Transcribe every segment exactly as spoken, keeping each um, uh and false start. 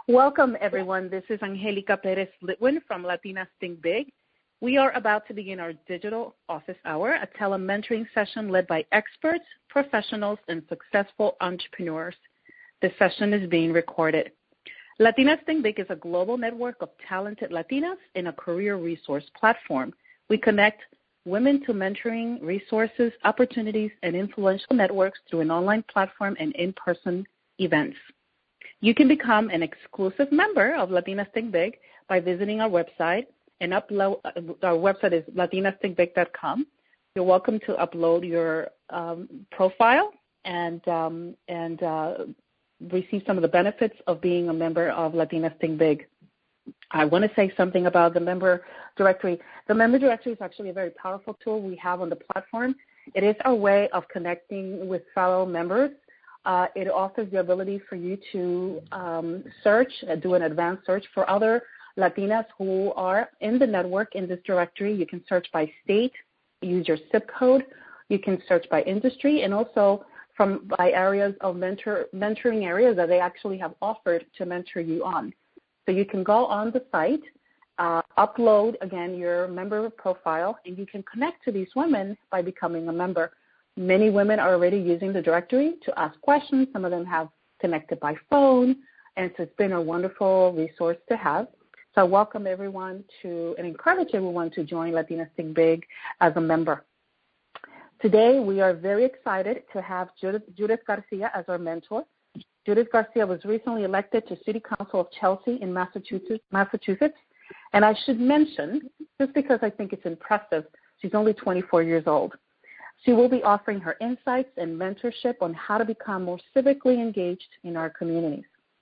Welcome, everyone. This is Angelica Perez Litwin from Latinas Think Big. We are about to begin our digital office hour, a telementoring session led by experts, professionals, and successful entrepreneurs. This session is being recorded. Latinas Think Big is a global network of talented Latinas in a career resource platform. We connect women to mentoring, resources, opportunities, and influential networks through an online platform and in-person events. You can become an exclusive member of Latinas Think Big by visiting our website and upload. Our website is latinas think big dot com. You're welcome to upload your um, profile and um, and uh, receive some of the benefits of being a member of Latinas Think Big. I want to say something about the member directory. The member directory is actually a very powerful tool we have on the platform. It is our way of connecting with fellow members. Uh, it offers the ability for you to um, search, uh, do an advanced search for other Latinas who are in the network in this directory. You can search by state, use your zip code. You can search by industry, and also from by areas of mentor, mentoring areas that they actually have offered to mentor you on. So you can go on the site, uh, upload, again, your member profile, and you can connect to these women by becoming a member. Many women are already using the directory to ask questions. Some of them have connected by phone, and so it's been a wonderful resource to have. So I welcome everyone to and encourage everyone to join Latinas Think Big as a member. Today, we are very excited to have Judith, Judith Garcia as our mentor. Judith Garcia was recently elected to City Council of Chelsea in Massachusetts, Massachusetts. And I should mention, just because I think it's impressive, she's only twenty-four years old. She will be offering her insights and mentorship on how to become more civically engaged in our communities.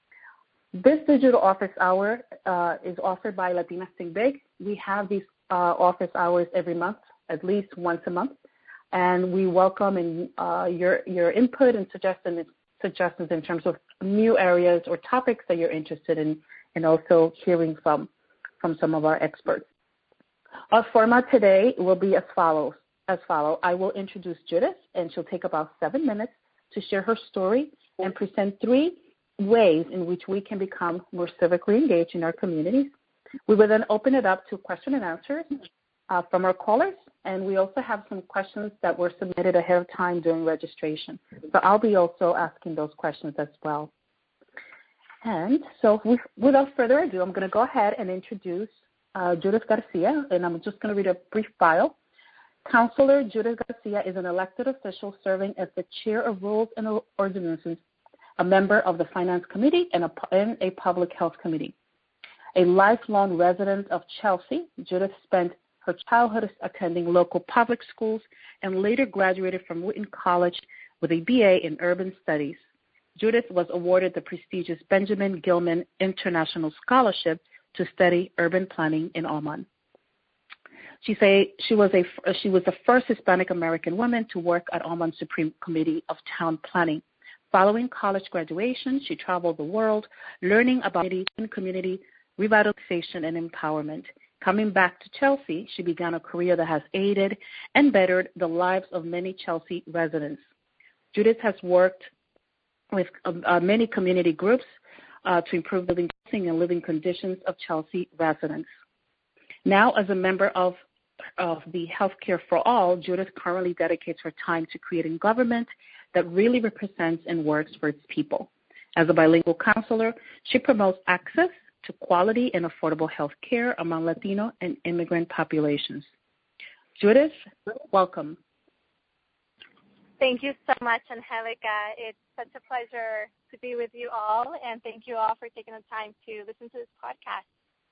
This digital office hour uh, is offered by Latinas Think Big. We have these uh, office hours every month, at least once a month, and we welcome in, uh, your your input and suggestions suggestions in terms of new areas or topics that you're interested in, and also hearing from from some of our experts. Our format today will be as follows. As follows, I will introduce Judith, and she'll take about seven minutes to share her story and present three ways in which we can become more civically engaged in our communities. We will then open it up to question and answers uh, from our callers, and we also have some questions that were submitted ahead of time during registration. So I'll be also asking those questions as well. And so with, without further ado, I'm going to go ahead and introduce uh, Judith Garcia, and I'm just going to read a brief bio. Councilor Judith Garcia is an elected official serving as the chair of Rules and Ordinances, a member of the Finance Committee and a, and a Public Health Committee. A lifelong resident of Chelsea, Judith spent her childhood attending local public schools and later graduated from Wheaton College with a B A in Urban Studies. Judith was awarded the prestigious Benjamin Gilman International Scholarship to study urban planning in Oman. She say she was a she was the first Hispanic American woman to work at Oman Supreme Committee of Town Planning. Following college graduation, she traveled the world, learning about community revitalization and empowerment. Coming back to Chelsea, she began a career that has aided and bettered the lives of many Chelsea residents. Judith has worked with uh, many community groups uh, to improve the living and living conditions of Chelsea residents. Now, as a member of of the Healthcare for All, Judith currently dedicates her time to creating government that really represents and works for its people. As a bilingual counselor, she promotes access to quality and affordable health care among Latino and immigrant populations. Judith, welcome. Thank you so much, Angelica. It's such a pleasure to be with you all, and thank you all for taking the time to listen to this podcast.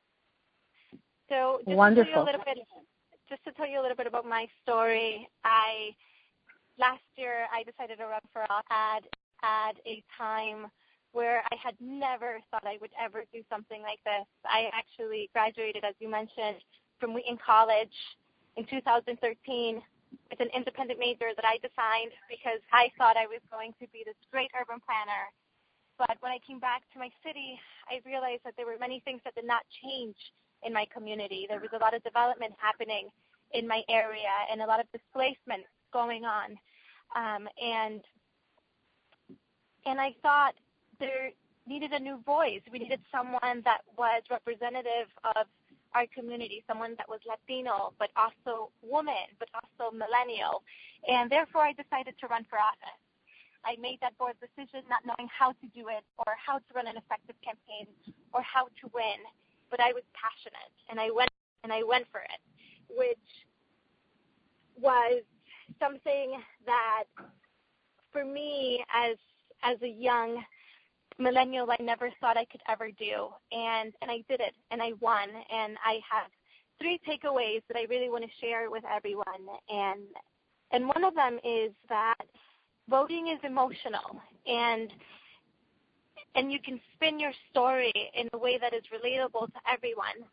So just Wonderful. To tell you a little bit, just to tell you a little bit about my story, I last year I decided to run for ad at a time where I had never thought I would ever do something like this. I actually graduated, as you mentioned, from Wheaton College in two thousand thirteen with an independent major that I designed because I thought I was going to be this great urban planner. But when I came back to my city, I realized that there were many things that did not change in my community. There was a lot of development happening in my area and a lot of displacement going on. Um, and and I thought there needed a new voice. We needed someone that was representative of our community, someone that was Latino, but also woman, but also millennial. And therefore, I decided to run for office. I made that bold decision not knowing how to do it or how to run an effective campaign or how to win, but I was passionate, and I went and I went for it, which was something that for me as as a young millennial, I never thought I could ever do, and and I did it, and I won, and I have three takeaways that I really want to share with everyone, and and one of them is that voting is emotional, and and you can spin your story in a way that is relatable to everyone.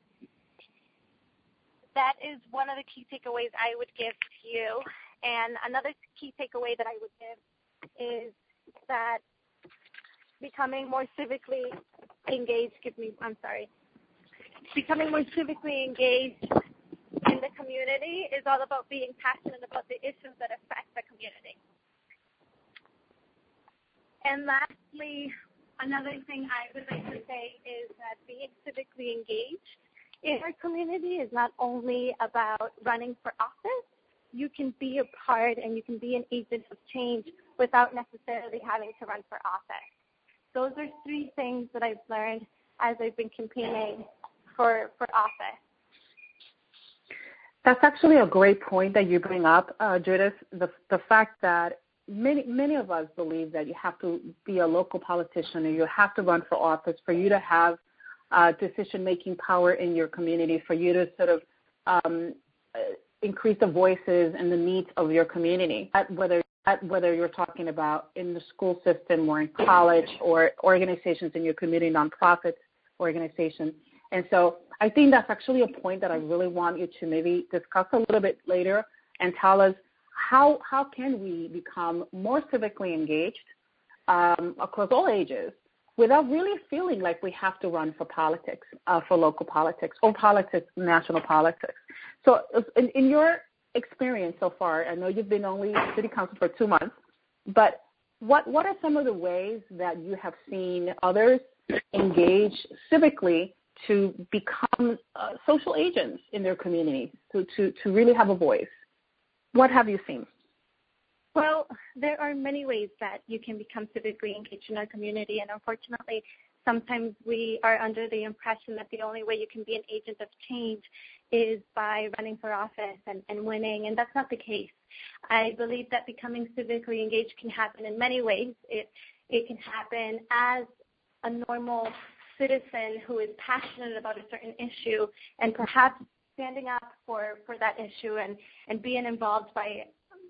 That is one of the key takeaways I would give to you, and another key takeaway that I would give is that becoming more civically engaged, give me, I'm sorry, becoming more civically engaged in the community is all about being passionate about the issues that affect the community. And lastly, another thing I would like to say is that being civically engaged in our community is not only about running for office. You can be a part and you can be an agent of change without necessarily having to run for office. Those are three things that I've learned as I've been campaigning for, for office. That's actually a great point that you bring up, uh, Judith, the, the fact that many, many of us believe that you have to be a local politician or you have to run for office for you to have uh, decision-making power in your community, for you to sort of um, increase the voices and the needs of your community, whether whether you're talking about in the school system or in college or organizations in your community, nonprofit organizations. And so I think that's actually a point that I really want you to maybe discuss a little bit later and tell us how how can we become more civically engaged um, across all ages without really feeling like we have to run for politics, uh, for local politics or politics, national politics. So in, in your experience so far, I know you've been only city council for two months, but what what are some of the ways that you have seen others engage civically to become uh, social agents in their community, to, to, to really have a voice? What have you seen? Well, there are many ways that you can become civically engaged in our community, and unfortunately, sometimes we are under the impression that the only way you can be an agent of change is by running for office and, and winning, and that's not the case. I believe that becoming civically engaged can happen in many ways. It, it can happen as a normal citizen who is passionate about a certain issue and perhaps standing up for, for that issue and, and being involved by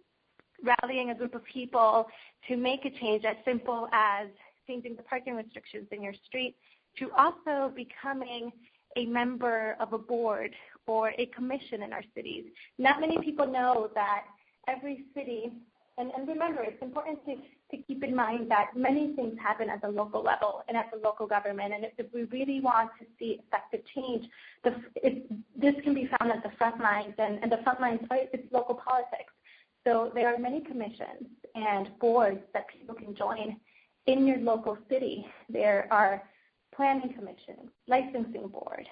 rallying a group of people to make a change as simple as changing the parking restrictions in your street, to also becoming a member of a board or a commission in our cities. Not many people know that every city, and, and remember, it's important to, to keep in mind that many things happen at the local level and at the local government, and if, if we really want to see effective change, the, it, this can be found at the front lines, and, and the front lines, it's local politics. So there are many commissions and boards that people can join in your local city. There are planning commissions, licensing board,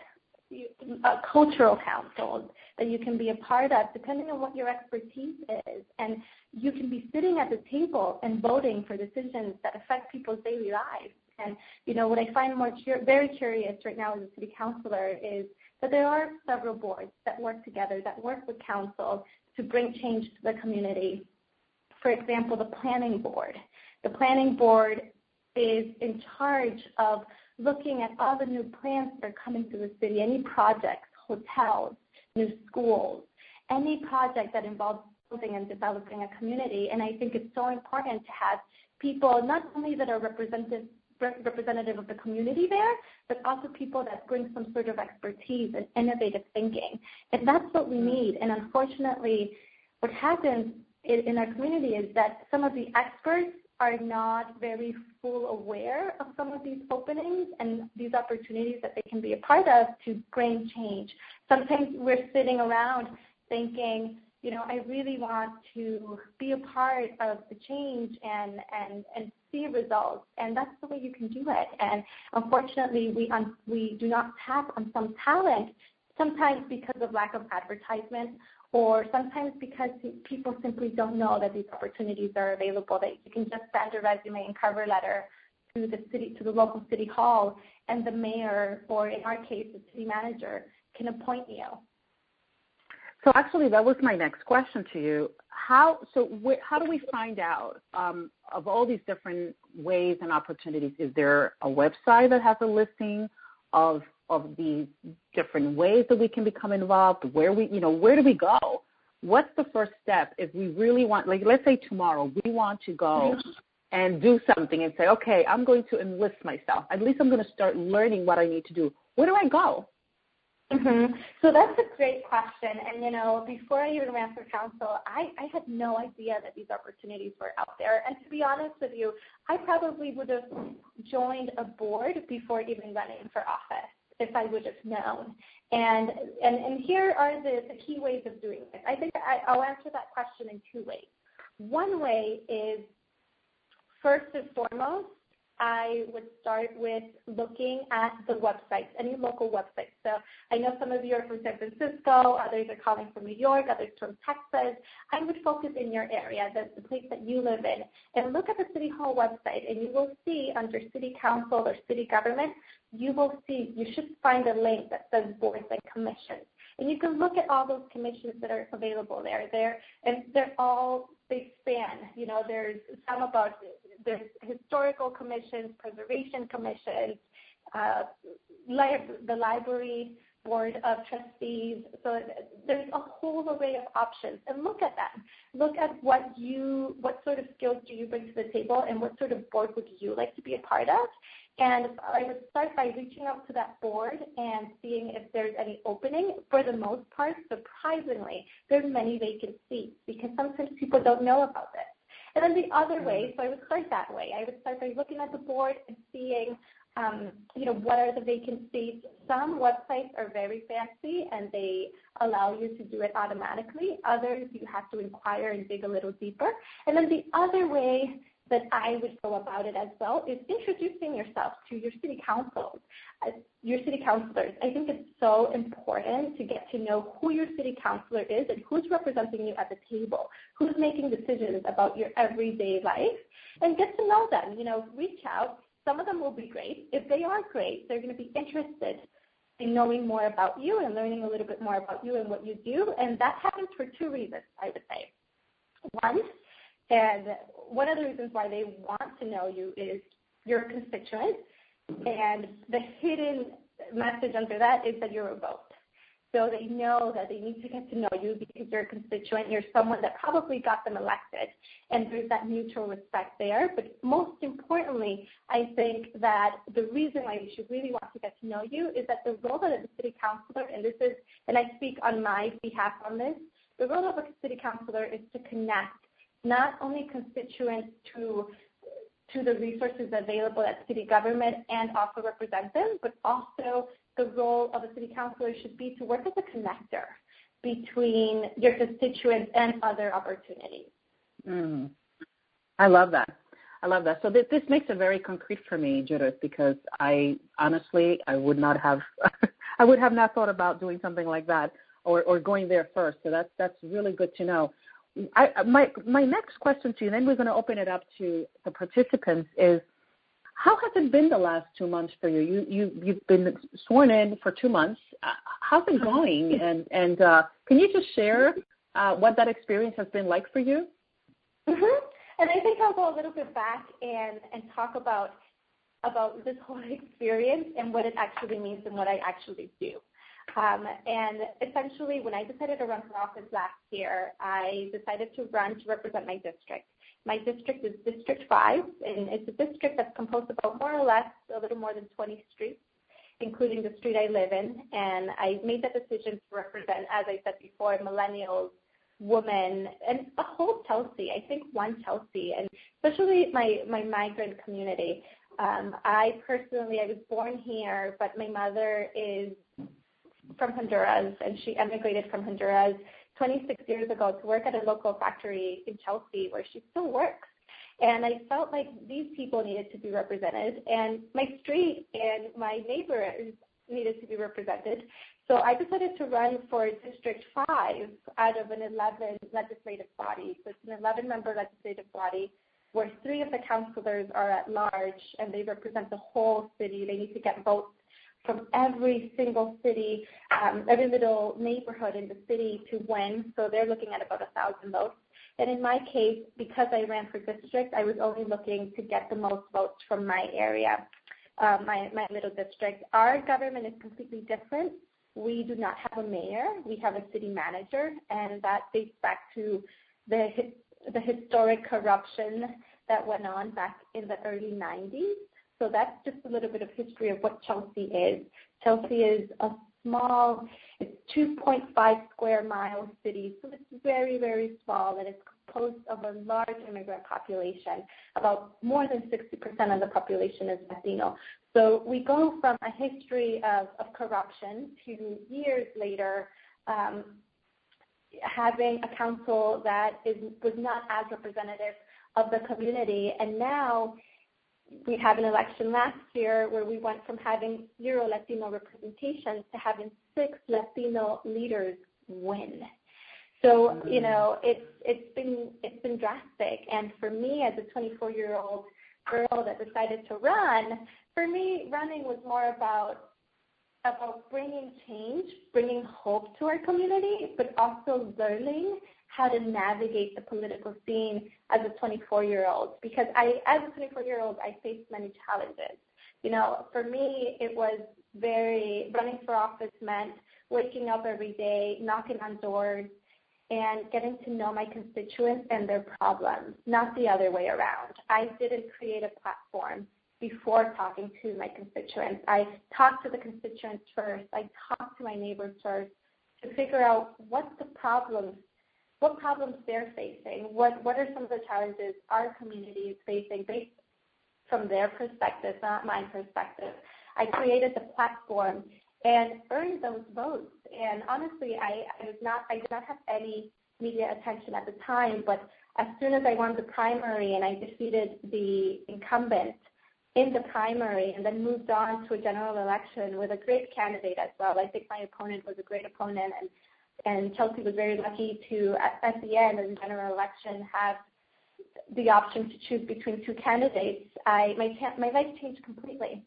uh, cultural councils that you can be a part of depending on what your expertise is. And you can be sitting at the table and voting for decisions that affect people's daily lives. And, you know, what I find more cur- very curious right now as a city councilor is that there are several boards that work together, that work with council to bring change to the community. For example, the planning board. The planning board is in charge of looking at all the new plans that are coming to the city, any projects, hotels, new schools, any project that involves building and developing a community. And I think it's so important to have people not only that are representative representative of the community there, but also people that bring some sort of expertise and innovative thinking. And that's what we need. And unfortunately, what happens in, in our community is that some of the experts are not very full aware of some of these openings and these opportunities that they can be a part of to bring change. Sometimes we're sitting around thinking, you know, I really want to be a part of the change and, and, and see results. And that's the way you can do it. And unfortunately, we, um, we do not tap on some talent, sometimes because of lack of advertisement, or sometimes because people simply don't know that these opportunities are available, that you can just send a resume and cover letter to the city, to the local city hall, and the mayor, or in our case, the city manager, can appoint you. So actually, that was my next question to you. How so? Wh- how do we find out um, of all these different ways and opportunities? Is there a website that has a listing of of these different ways that we can become involved? Where we, you know, where do we go? What's the first step if we really want? Like, let's say tomorrow we want to go and do something and say, okay, I'm going to enlist myself. At least I'm going to start learning what I need to do. Where do I go? Mm-hmm. So that's a great question. And, you know, before I even ran for council, I, I had no idea that these opportunities were out there. And to be honest with you, I probably would have joined a board before even running for office if I would have known. And and, and here are the, the key ways of doing it. I think I, I'll answer that question in two ways. One way is, first and foremost, I would start with looking at the websites, any local websites. So I know some of you are from San Francisco, others are calling from New York, others from Texas. I would focus in your area, the, the place that you live in, and look at the City Hall website, and you will see under City Council or City Government, you will see, you should find a link that says boards and commissions. And you can look at all those commissions that are available there. They're, and they're all, they span, you know, there's some about, there's historical commissions, preservation commissions, uh, li- the library board of trustees. So there's a whole array of options. And look at them. Look at what you, what sort of skills do you bring to the table, and what sort of board would you like to be a part of? And I would start by reaching out to that board and seeing if there's any opening. For the most part, surprisingly, there's many vacant seats because sometimes people don't know about this. And then the other way, so I would start that way. I would start by looking at the board and seeing, um, you know, what are the vacant seats. Some websites are very fancy and they allow you to do it automatically. Others, you have to inquire and dig a little deeper. And then the other way that I would go about it as well is introducing yourself to your city councils, uh, your city councilors. I think it's so important to get to know who your city councilor is and who's representing you at the table, who's making decisions about your everyday life, and get to know them. You know, reach out. Some of them will be great. If they are great, they're going to be interested in knowing more about you and learning a little bit more about you and what you do. And that happens for two reasons, I would say. One, and one of the reasons why they want to know you is you're a constituent, and the hidden message under that is that you're a vote. So they know that they need to get to know you because you're a constituent. You're someone that probably got them elected, and there's that mutual respect there. But most importantly, I think that the reason why we should really want to get to know you is that the role of the city councilor, and this is, and I speak on my behalf on this, the role of a city councilor is to connect not only constituents to to the resources available at city government and also represent them, but also the role of a city councilor should be to work as a connector between your constituents and other opportunities. Mm. I love that. I love that. So th- this makes it very concrete for me, Judith, because I honestly, I would not have, I would have not thought about doing something like that or, or going there first. So that's that's really good to know. I, my my next question to you, then we're going to open it up to the participants, is how has it been the last two months for you? You, you you've been sworn in for two months. Uh, how's it going? And and uh, can you just share uh, what that experience has been like for you? Mm-hmm. And I think I'll go a little bit back and, and talk about about this whole experience and what it actually means and what I actually do. Um, and essentially, when I decided to run for office last year, I decided to run to represent my district. My district is District five, and it's a district that's composed of more or less a little more than twenty streets, including the street I live in. And I made that decision to represent, as I said before, millennials, women, and a whole Chelsea, I think one Chelsea, and especially my, my migrant community. Um, I personally, I was born here, but my mother is from Honduras, and she emigrated from Honduras twenty-six years ago to work at a local factory in Chelsea where she still works. And I felt like these people needed to be represented, and my street and my neighbors needed to be represented. So I decided to run for District five out of an eleven legislative body. So it's an eleven-member legislative body where three of the councilors are at large, and they represent the whole city. They need to get votes from every single city, um, every little neighborhood in the city to win. So they're looking at about a thousand votes. And in my case, because I ran for district, I was only looking to get the most votes from my area, uh, my, my little district. Our government is completely different. We do not have a mayor. We have a city manager, and that dates back to the, the historic corruption that went on back in the early nineties. So that's just a little bit of history of what Chelsea is. Chelsea is a small, it's two point five square mile city, so it's very, very small, and it's composed of a large immigrant population. About more than sixty percent of the population is Latino. So we go from a history of, of corruption to years later um, having a council that is, was not as representative of the community, and now we had an election last year where we went from having zero Latino representation to having six Latino leaders win. So, you know, it's it's been it's been drastic. And for me, as a twenty-four-year-old girl that decided to run, for me, running was more about about bringing change, bringing hope to our community, but also learning how to navigate the political scene as a twenty-four-year-old. Because I, as a twenty-four-year-old, I faced many challenges. You know, for me, it was very, running for office meant waking up every day, knocking on doors, and getting to know my constituents and their problems, not the other way around. I didn't create a platform before talking to my constituents. I talked to the constituents first. I talked to my neighbors first to figure out what's the problems what problems they're facing, what, what are some of the challenges our community is facing based from their perspective, not my perspective. I created the platform and earned those votes. And honestly, I, I was not I did not have any media attention at the time, but as soon as I won the primary and I defeated the incumbent in the primary and then moved on to a general election with a great candidate as well. I think my opponent was a great opponent, and And Chelsea was very lucky to, at, at the end of the general election, have the option to choose between two candidates. I my my life changed completely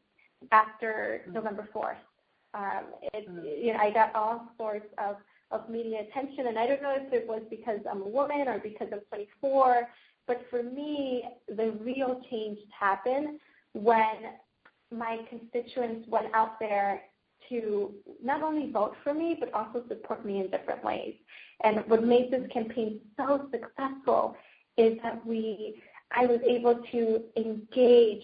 after mm-hmm. November fourth. Um, it, mm-hmm. you know, I got all sorts of, of media attention, and I don't know if it was because I'm a woman or because I'm twenty-four, but for me, the real change happened when my constituents went out there to not only vote for me, but also support me in different ways. And what made this campaign so successful is that we, I was able to engage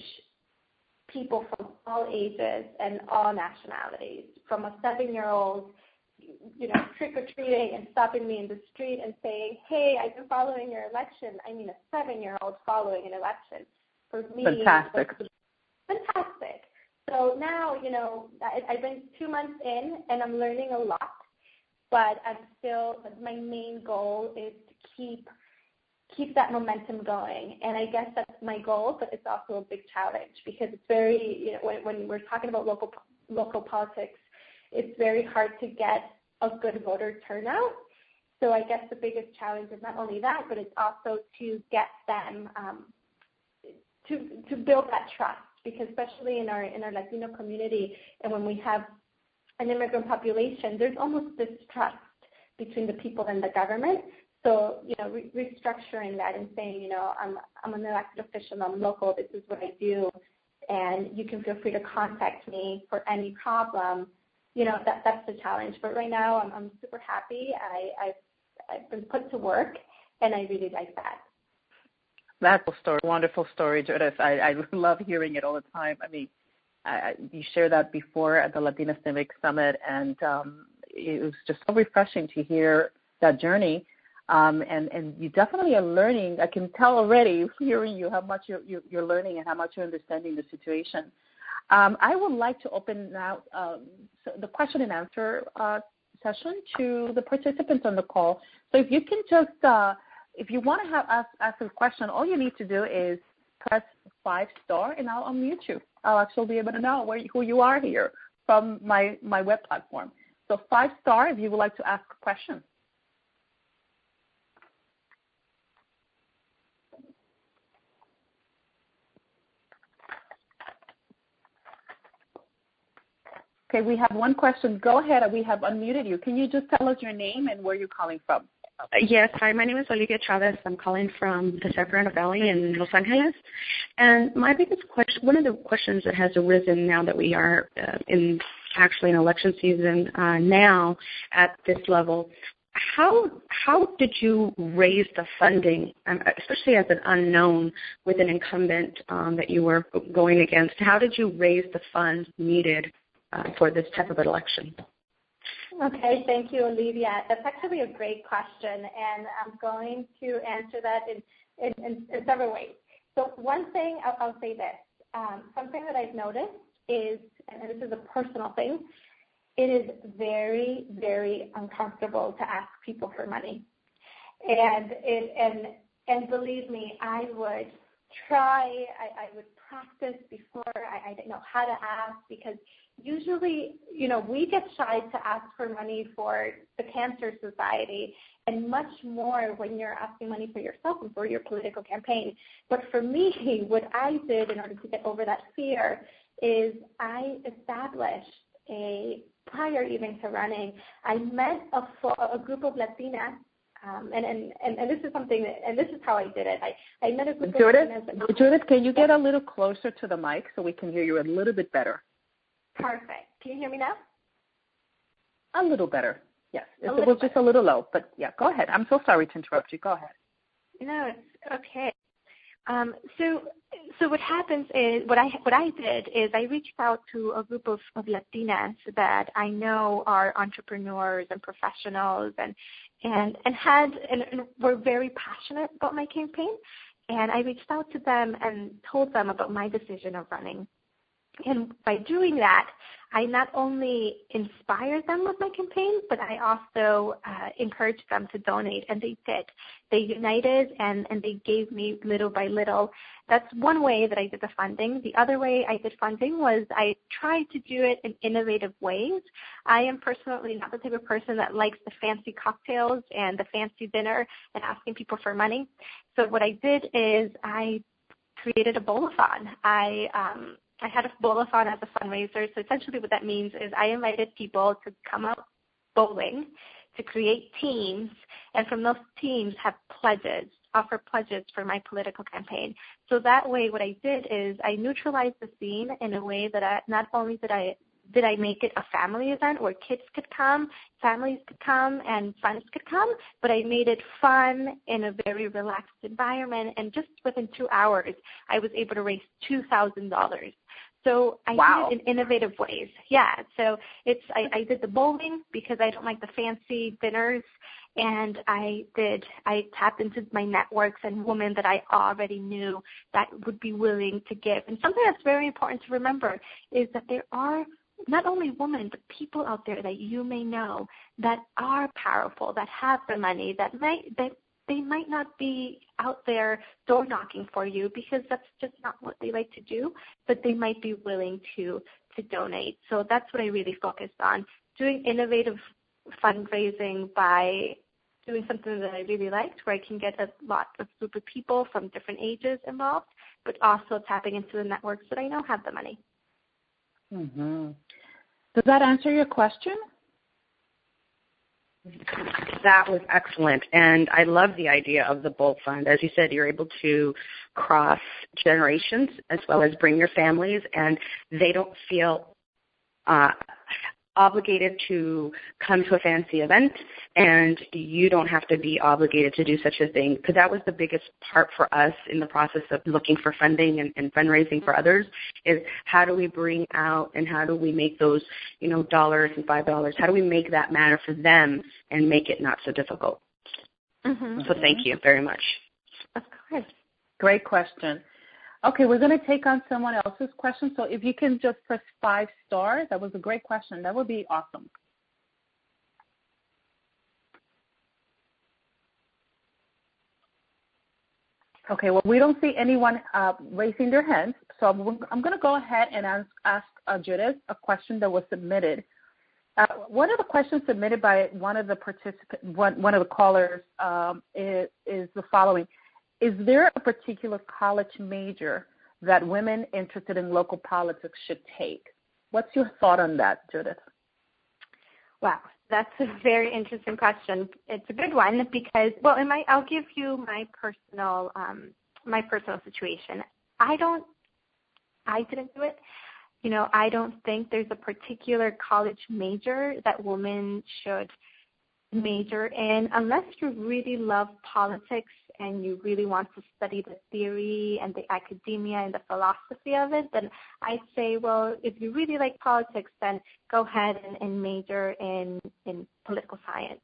people from all ages and all nationalities, from a seven-year-old, you know, trick-or-treating and stopping me in the street and saying, hey, I've been following your election. I mean, a seven-year-old following an election. For me, fantastic. Fantastic. So now, you know, I, I've been two months in, and I'm learning a lot, but I'm still, my main goal is to keep keep that momentum going. And I guess that's my goal, but it's also a big challenge because it's very, you know, when, when we're talking about local local politics, it's very hard to get a good voter turnout. So I guess the biggest challenge is not only that, but it's also to get them um, to to build that trust. Because especially in our in our Latino community, and when we have an immigrant population, there's almost distrust between the people and the government. So, you know, re- restructuring that and saying, you know, I'm I'm an elected official, I'm local, this is what I do, and you can feel free to contact me for any problem. You know, that that's the challenge. But right now, I'm I'm super happy. I I've I've been put to work, and I really like that. That's a story, wonderful story, Judith. I, I love hearing it all the time. I mean, I, you shared that before at the Latina Civic Summit, and um, it was just so refreshing to hear that journey. Um, and, and you definitely are learning. I can tell already, hearing you, how much you're, you're learning and how much you're understanding the situation. Um, I would like to open now um, so the question and answer uh, session to the participants on the call. So if you can just, uh, if you want to have us ask a question, all you need to do is press five star, and I'll unmute you. I'll actually be able to know where, who you are here from my, my web platform. So five star if you would like to ask a question. Okay, we have one question. Go ahead. We have unmuted you. Can you just tell us your name and where you're calling from? Yes. Hi, my name is Olivia Chavez. I'm calling from the Sacramento Valley in Los Angeles. And my biggest question, one of the questions that has arisen now that we are uh, in actually an election season uh, now at this level, how how did you raise the funding, um, especially as an unknown with an incumbent um, that you were going against? How did you raise the funds needed Uh, for this type of election? Okay, thank you, Olivia. That's actually a great question, and I'm going to answer that in, in, in, in several ways. So one thing, I'll, I'll say this. Um, something that I've noticed is, and this is a personal thing, it is very, very uncomfortable to ask people for money. And it, and, and believe me, I would try, I, I would practice before I, I didn't know how to ask, because usually, you know, we get shy to ask for money for the Cancer Society, and much more when you're asking money for yourself and for your political campaign. But for me, what I did in order to get over that fear is I established a, prior even to running, I met a, a group of Latinas. Um, and, and, and, and this is something, that, and this is how I did it. I, I met a group Judith, of Latinas. That, Judith, can you get a little closer to the mic so we can hear you a little bit better? Perfect. Can you hear me now? A little better, yes. It little was just a little low, but yeah, go ahead. I'm so sorry to interrupt you. Go ahead. No, it's okay. Um, so, so what happens is, what I what I did is I reached out to a group of, of Latinas that I know are entrepreneurs and professionals, and and and had and, and were very passionate about my campaign. And I reached out to them and told them about my decision of running. And by doing that, I not only inspired them with my campaign, but I also uh, encouraged them to donate, and they did. They united, and, and they gave me little by little. That's one way that I did the funding. The other way I did funding was I tried to do it in innovative ways. I am personally not the type of person that likes the fancy cocktails and the fancy dinner and asking people for money. So what I did is I created a bowl-a-thon. I um, I had a bowl-a-thon as a fundraiser. So essentially what that means is I invited people to come out bowling, to create teams, and from those teams have pledges, offer pledges for my political campaign. So that way what I did is I neutralized the scene in a way that I, not only did I did I make it a family event where kids could come, families could come, and friends could come, but I made it fun in a very relaxed environment, and just within two hours, I was able to raise two thousand dollars. So I wow. did it in innovative ways. Yeah, so it's I, I did the bowling because I don't like the fancy dinners, and I did I tapped into my networks and women that I already knew that would be willing to give. And something that's very important to remember is that there are not only women, but people out there that you may know that are powerful, that have the money, that might that they might not be out there door knocking for you because that's just not what they like to do, but they might be willing to to donate. So that's what I really focused on, doing innovative fundraising by doing something that I really liked, where I can get a lot of group of people from different ages involved, but also tapping into the networks that I know have the money. Mm-hmm. Does that answer your question? That was excellent, and I love the idea of the Bowl Fund. As you said, you're able to cross generations as well as bring your families, and they don't feel uh, obligated to come to a fancy event, and you don't have to be obligated to do such a thing, because that was the biggest part for us in the process of looking for funding and, and fundraising for others, is how do we bring out and how do we make those, you know, dollars and five dollars, how do we make that matter for them and make it not so difficult? Mm-hmm. So thank you very much. Of course. Great question. Okay, we're going to take on someone else's question. So if you can just press five star, that was a great question. That would be awesome. Okay, well, we don't see anyone uh, raising their hands, so I'm, I'm going to go ahead and ask, ask uh, Judith a question that was submitted. Uh, one of the questions submitted by one of the participant, one, one of the callers um, is, is the following. Is there a particular college major that women interested in local politics should take? What's your thought on that, Judith? Wow, that's a very interesting question. It's a good one because, well, in my, I'll give you my personal, um, my personal situation. I don't, I didn't do it. You know, I don't think there's a particular college major that women should major in unless you really love politics and you really want to study the theory and the academia and the philosophy of it. Then I say, well, if you really like politics, then go ahead and, and major in, in political science.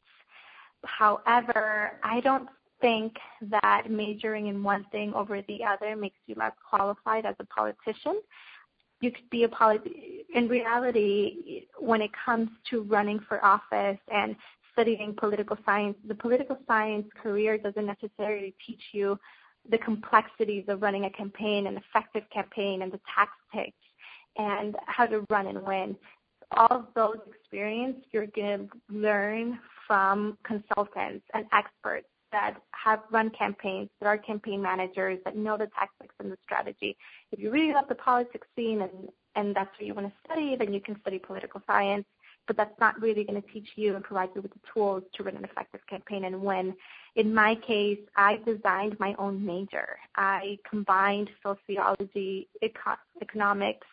However, I don't think that majoring in one thing over the other makes you less qualified as a politician. You could be a polit- in reality, when it comes to running for office and studying political science, the political science career doesn't necessarily teach you the complexities of running a campaign, an effective campaign, and the tactics, and how to run and win. All of those experience you're going to learn from consultants and experts that have run campaigns, that are campaign managers, that know the tactics and the strategy. If you really love the politics scene and, and that's what you want to study, then you can study political science, but that's not really going to teach you and provide you with the tools to run an effective campaign and win. In my case, I designed my own major. I combined sociology, eco- economics,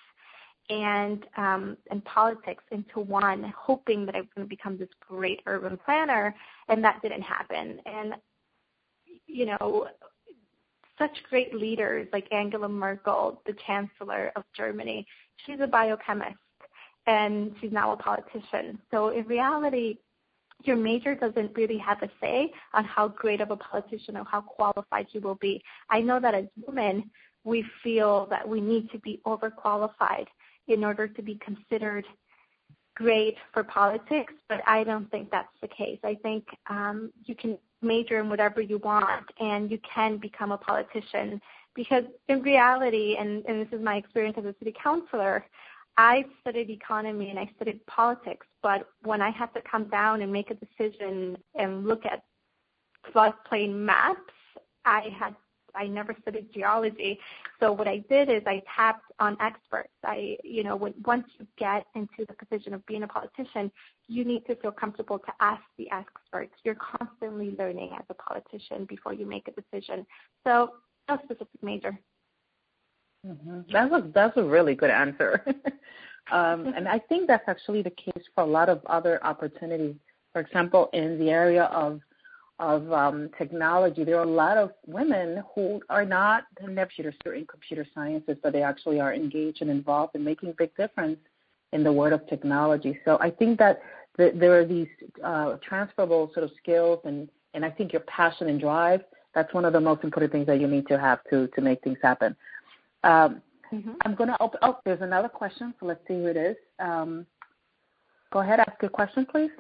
and um, and politics into one, hoping that I was going to become this great urban planner, and that didn't happen. And, you know, such great leaders like Angela Merkel, the Chancellor of Germany, she's a biochemist, and she's now a politician. So in reality, your major doesn't really have a say on how great of a politician or how qualified you will be. I know that as women, we feel that we need to be overqualified in order to be considered great for politics, but I don't think that's the case. I think um, you can major in whatever you want, and you can become a politician because in reality, and, and this is my experience as a city councilor, I studied economy and I studied politics, but when I had to come down and make a decision and look at floodplain maps, I had I never studied geology. So what I did is I tapped on experts. I, you know, when, once you get into the position of being a politician, you need to feel comfortable to ask the experts. You're constantly learning as a politician before you make a decision. So no specific major. Mm-hmm. That's a that's a really good answer, um, and I think that's actually the case for a lot of other opportunities. For example, in the area of of um, technology, there are a lot of women who are not in computer in computer sciences, but they actually are engaged and involved in making a big difference in the world of technology. So I think that the, there are these uh, transferable sort of skills, and, and I think your passion and drive. That's one of the most important things that you need to have to to make things happen. Um, mm-hmm. I'm going to open. Oh, there's another question, so let's see who it is. Um, go ahead, ask your question, please.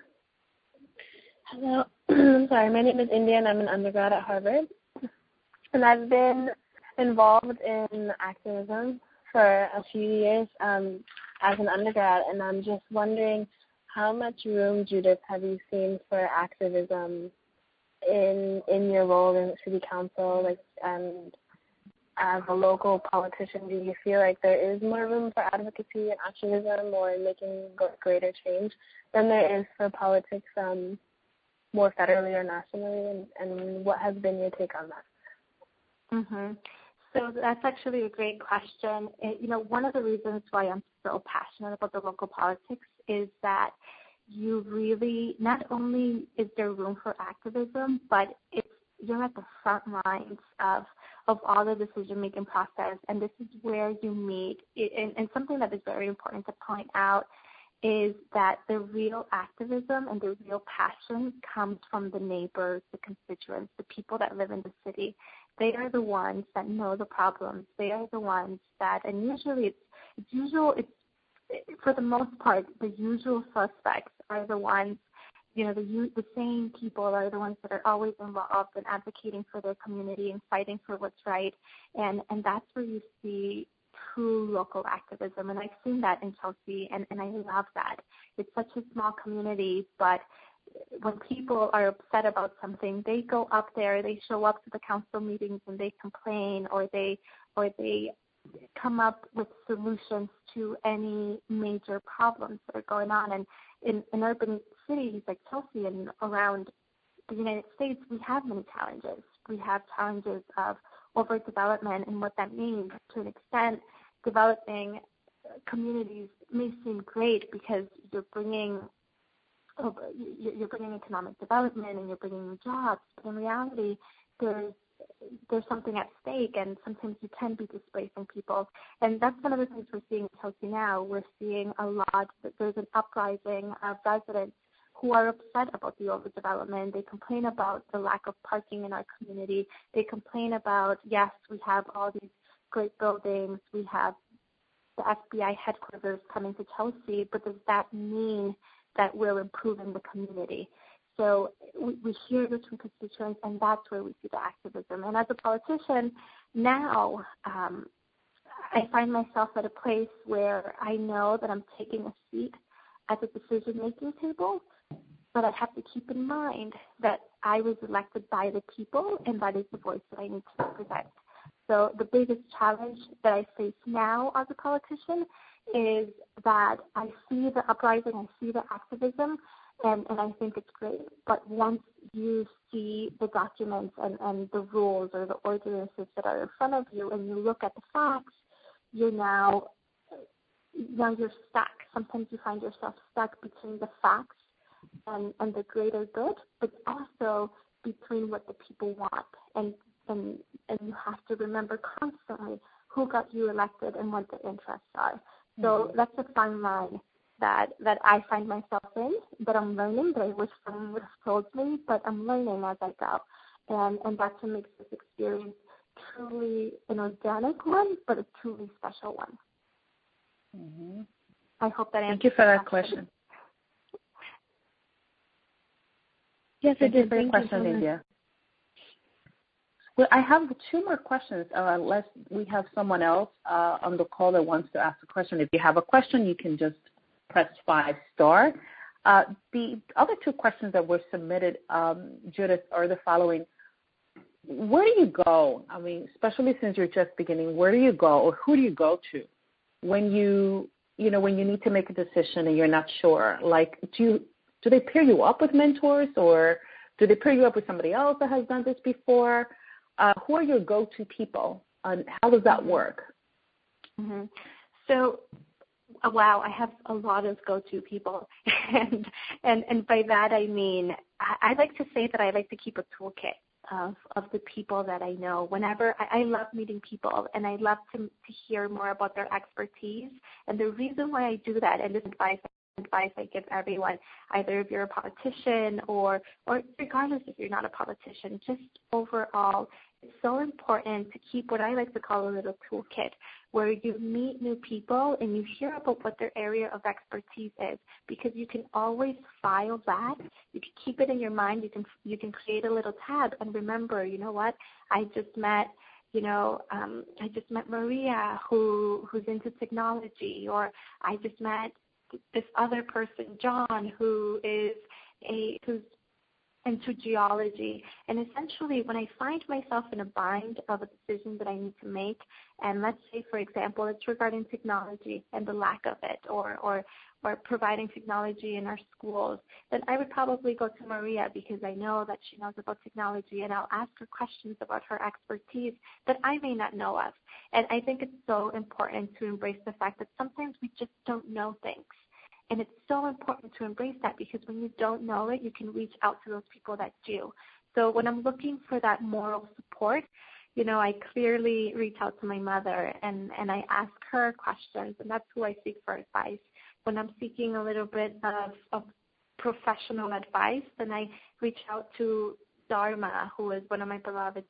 Hello. I'm sorry. My name is India, and I'm an undergrad at Harvard. And I've been involved in activism for a few years um, as an undergrad, and I'm just wondering how much room, Judith, have you seen for activism in in your role in city council, like, and as a local politician, do you feel like there is more room for advocacy and activism or making greater change than there is for politics um, more federally or nationally? And, and what has been your take on that? Mm-hmm. So that's actually a great question. It, you know, one of the reasons why I'm so passionate about the local politics is that you really, not only is there room for activism, but it's you're at the front lines of of all the decision-making process, and this is where you meet. And, and something that is very important to point out is that the real activism and the real passion comes from the neighbors, the constituents, the people that live in the city. They are the ones that know the problems. They are the ones that, and usually it's, it's usual, it's, for the most part, the usual suspects are the ones, you know, the, the same people are the ones that are always involved and advocating for their community and fighting for what's right. And, and that's where you see true local activism. And I've seen that in Chelsea, and, and I love that. It's such a small community, but when people are upset about something, they go up there, they show up to the council meetings and they complain, or they or they come up with solutions to any major problems that are going on. And in, in urban cities like Chelsea and around the United States, we have many challenges. We have challenges of overdevelopment, and what that means. To an extent, developing communities may seem great because you're bringing you're bringing economic development and you're bringing jobs, but in reality, there's there's something at stake, and sometimes you can be displacing people. And that's one of the things we're seeing in Chelsea now. We're seeing a lot, there's an uprising of residents who are upset about the overdevelopment. They complain about the lack of parking in our community. They complain about, yes, we have all these great buildings, we have the F B I headquarters coming to Chelsea, but does that mean that we're improving the community? So we, we hear this from constituents, and that's where we see the activism. And as a politician, now um, I find myself at a place where I know that I'm taking a seat at the decision-making table, but I have to keep in mind that I was elected by the people, and that is the voice that I need to represent. So the biggest challenge that I face now as a politician is that I see the uprising, I see the activism, and, and I think it's great. But once you see the documents and, and the rules or the ordinances that are in front of you, and you look at the facts, you're now, now you're stuck. Sometimes you find yourself stuck between the facts and, and the greater good, but also between what the people want. And, and, and you have to remember constantly who got you elected and what the interests are. So mm-hmm. that's a fine line that, that I find myself in, that I'm learning, that I wish someone would have told me, but I'm learning as I go. And, and that's what makes this experience truly an organic one, but a truly special one. Mm-hmm. I hope that answers Thank you for that question. Yes, Thank it did. you for your Thank question, you so India. Well, I have two more questions, uh, unless we have someone else uh, on the call that wants to ask a question. If you have a question, you can just press five star. Uh, the other two questions that were submitted, um, Judith, are the following. Where do you go? I mean, especially since you're just beginning, where do you go, or who do you go to when you, you know, when you need to make a decision and you're not sure? Like, do you, do they pair you up with mentors, or do they pair you up with somebody else that has done this before? Uh, who are your go-to people, and how does that work? Mm-hmm. So, uh, wow, I have a lot of go-to people, and and and by that I mean I, I like to say that I like to keep a toolkit of of the people that I know. Whenever I, I love meeting people, and I love to to hear more about their expertise. And the reason why I do that, and this advice advice I give everyone, either if you're a politician or or regardless if you're not a politician, just overall, it's so important to keep what I like to call a little toolkit, where you meet new people and you hear about what their area of expertise is, because you can always file that. You can keep it in your mind. You can you can create a little tab and remember, you know what, I just met You know, um, I just met Maria, who who's into technology, or I just met this other person, John, who is a who's into geology. And essentially, when I find myself in a bind of a decision that I need to make, and let's say, for example, it's regarding technology and the lack of it, or or or providing technology in our schools, then I would probably go to Maria, because I know that she knows about technology, and I'll ask her questions about her expertise that I may not know of. And I think it's so important to embrace the fact that sometimes we just don't know things. And it's so important to embrace that, because when you don't know it, you can reach out to those people that do. So when I'm looking for that moral support, you know, I clearly reach out to my mother, and, and I ask her questions, and that's who I seek for advice. When I'm seeking a little bit of, of professional advice, then I reach out to Dharma, who is one of my beloved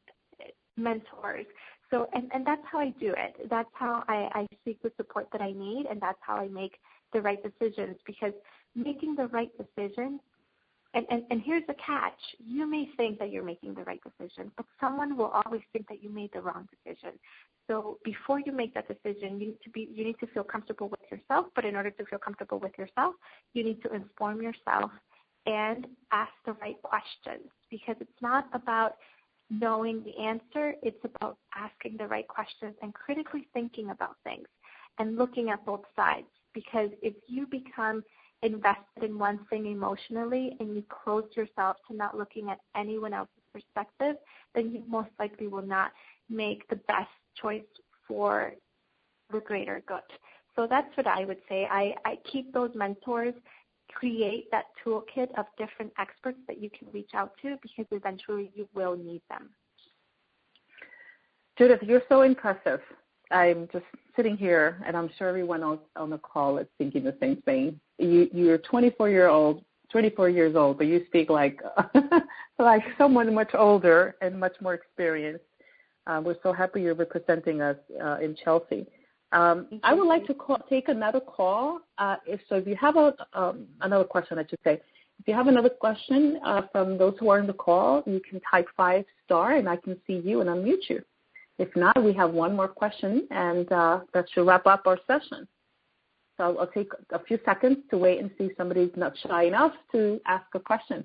mentors. So, and, and that's how I do it. That's how I, I seek the support that I need, and that's how I make the right decisions, because making the right decision And, and, and here's the catch. You may think that you're making the right decision, but someone will always think that you made the wrong decision. So before you make that decision, you need to be you need to feel comfortable with yourself. But in order to feel comfortable with yourself, you need to inform yourself and ask the right questions, because it's not about knowing the answer. It's about asking the right questions and critically thinking about things and looking at both sides. Because if you become invested in one thing emotionally and you close yourself to not looking at anyone else's perspective, then you most likely will not make the best choice for the greater good. So that's what I would say. I, I keep those mentors, create that toolkit of different experts that you can reach out to, because eventually you will need them. Judith, you're so impressive. I'm just sitting here, and I'm sure everyone else on the call is thinking the same thing. You, you're twenty-four year old, twenty-four years old, but you speak like like someone much older and much more experienced. Uh, we're so happy you're representing us uh, in Chelsea. Um, I would like to call, take another call. Uh, if so, if you have a, um, another question, I should say. If you have another question uh, from those who are on the call, you can type five star, and I can see you and unmute you. If not, we have one more question, and uh, that should wrap up our session. So I'll take a few seconds to wait and see if somebody's not shy enough to ask a question.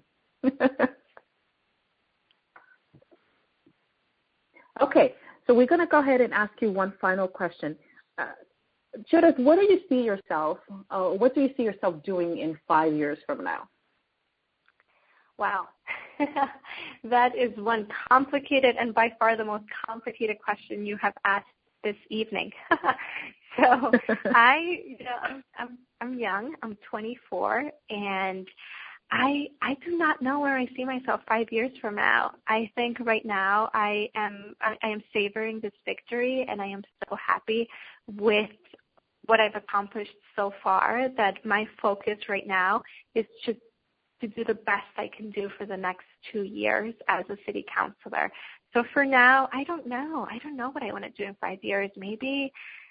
Okay, so we're going to go ahead and ask you one final question. Uh, Judith, what do you see yourself, uh, what do you see yourself doing in five years from now? Wow. That is one complicated and by far the most complicated question you have asked this evening. So I, you know, I'm, I'm, I'm young. I'm twenty-four, and I, I do not know where I see myself five years from now. I think right now I am, I, I am savoring this victory, and I am so happy with what I've accomplished so far that my focus right now is just to do the best I can do for the next two years as a city councilor. So for now, I don't know. I don't know what I want to do in five years. Maybe,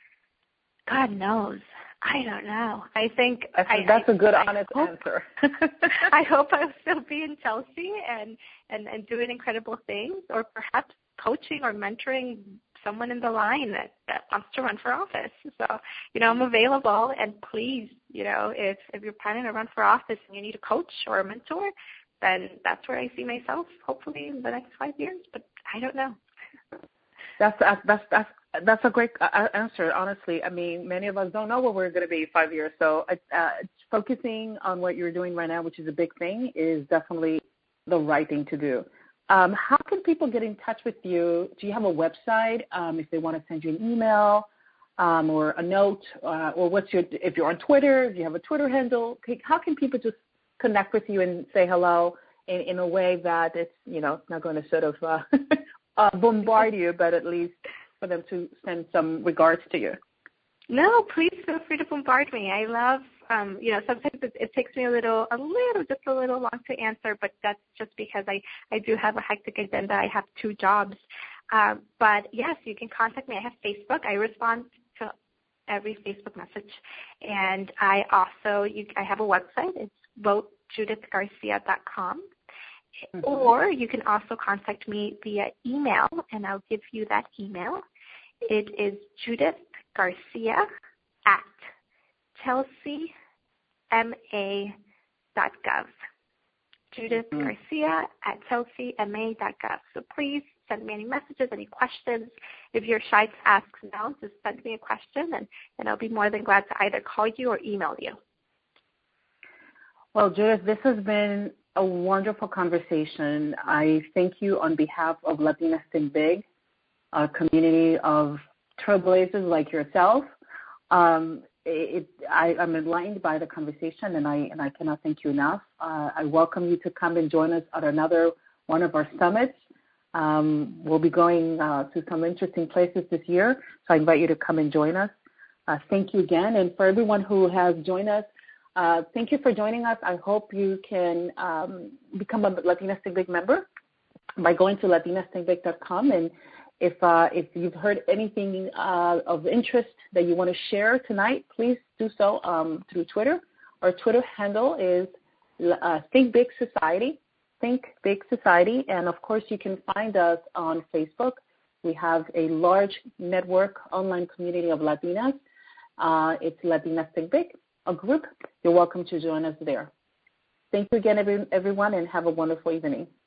God knows. I don't know. I think that's, I, that's I, a good, I honest hope, answer. I hope I'll still be in Chelsea and, and, and doing incredible things, or perhaps coaching or mentoring someone in the line that, that wants to run for office. So, you know, I'm available, and please, you know, if, if you're planning to run for office and you need a coach or a mentor, then that's where I see myself, hopefully, in the next five years. But I don't know. That's that's that's that's a great answer. Honestly, I mean, many of us don't know where we're going to be five years. So, uh, focusing on what you're doing right now, which is a big thing, is definitely the right thing to do. Um, how can people get in touch with you? Do you have a website? Um, if they want to send you an email um, or a note, uh, or what's your? If you're on Twitter, if you have a Twitter handle, how can people just connect with you and say hello in, in a way that it's, you know, not going to sort of uh, uh, bombard you, but at least for them to send some regards to you? No, please feel free to bombard me. I love, um, you know, sometimes it, it takes me a little, a little, just a little long to answer, but that's just because I, I do have a hectic agenda. I have two jobs. Um, but yes, you can contact me. I have Facebook. I respond to every Facebook message. And I also, you, I have a website. It's vote judith garcia dot com. Mm-hmm. Or you can also contact me via email, and I'll give you that email. It is Judith Garcia at chelsea m a dot gov. Judith mm-hmm. Garcia at chelsea m a dot gov. So please send me any messages, any questions. If you're shy to ask now, just send me a question, and, and I'll be more than glad to either call you or email you. Well, Judith, this has been a wonderful conversation. I thank you on behalf of Latinas Think Big, a community of trailblazers like yourself. Um, it, I, I'm enlightened by the conversation, and I and I cannot thank you enough. Uh, I welcome you to come and join us at another one of our summits. Um, we'll be going uh, to some interesting places this year, so I invite you to come and join us. Uh, thank you again, and for everyone who has joined us, Uh, thank you for joining us. I hope you can um, become a Latinas Think Big member by going to latinas think big dot com. And if uh, if you've heard anything uh, of interest that you want to share tonight, please do so um, through Twitter. Our Twitter handle is uh, Think Big Society, Think Big Society, and of course you can find us on Facebook. We have a large network online community of Latinas. Uh, it's Latinas Think Big, a group. You're welcome to join us there. Thank you again, every, everyone, and have a wonderful evening.